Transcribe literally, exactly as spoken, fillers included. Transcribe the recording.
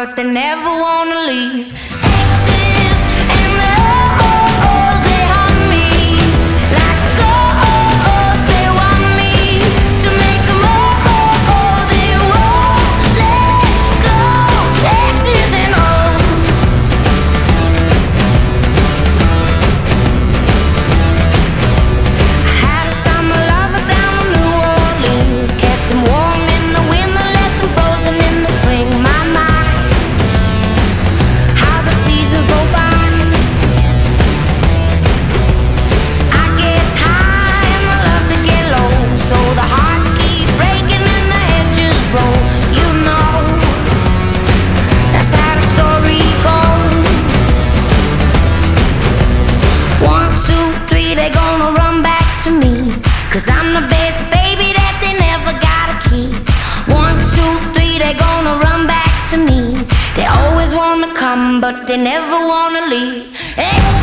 but they never wanna leave. Exes and the O's, they haunt me like ghosts. They want me to make them all, they won't let go. Exes and O's. I had a summer lover down in New Orleans, kept him warm in the winter, left him frozen in the spring. My, my, how the seasons go by. I get high and I love to get low, so the hearts keep breaking and the heads just roll. You know, that's how the story goes. One, two, three, they gonna run back to me, 'cause I'm the best baby that they never gotta keep. One, two, three, they gonna run back to me. They always wanna come, but they never wanna leave. Hey.